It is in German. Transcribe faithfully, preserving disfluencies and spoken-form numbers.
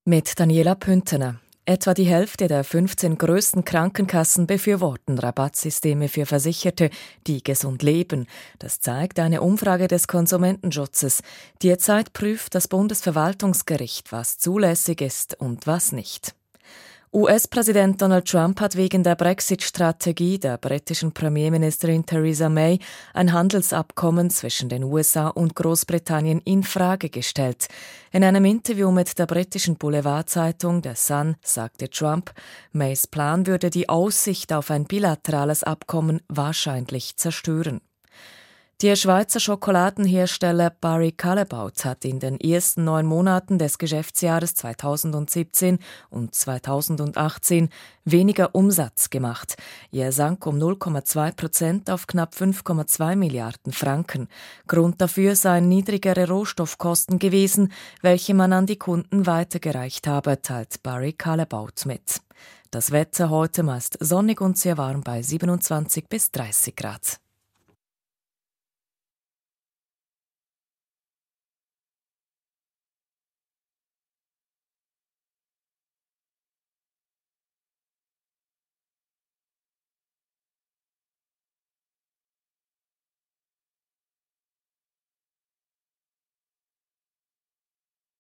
Mit Daniela Püntener. Etwa die Hälfte der fünfzehn größten Krankenkassen befürworten Rabattsysteme für Versicherte, die gesund leben. Das zeigt eine Umfrage des Konsumentenschutzes. Derzeit prüft das Bundesverwaltungsgericht, was zulässig ist und was nicht. U S-Präsident Donald Trump hat wegen der Brexit-Strategie der britischen Premierministerin Theresa May ein Handelsabkommen zwischen den U S A und Großbritannien in Frage gestellt. In einem Interview mit der britischen Boulevardzeitung The Sun sagte Trump, Mays Plan würde die Aussicht auf ein bilaterales Abkommen wahrscheinlich zerstören. Der Schweizer Schokoladenhersteller Barry Callebaut hat in den ersten neun Monaten des Geschäftsjahres zweitausendsiebzehn und zweitausendachtzehn weniger Umsatz gemacht. Er sank um null Komma zwei Prozent auf knapp fünf Komma zwei Milliarden Franken. Grund dafür seien niedrigere Rohstoffkosten gewesen, welche man an die Kunden weitergereicht habe, teilt Barry Callebaut mit. Das Wetter heute meist sonnig und sehr warm bei siebenundzwanzig bis dreißig Grad.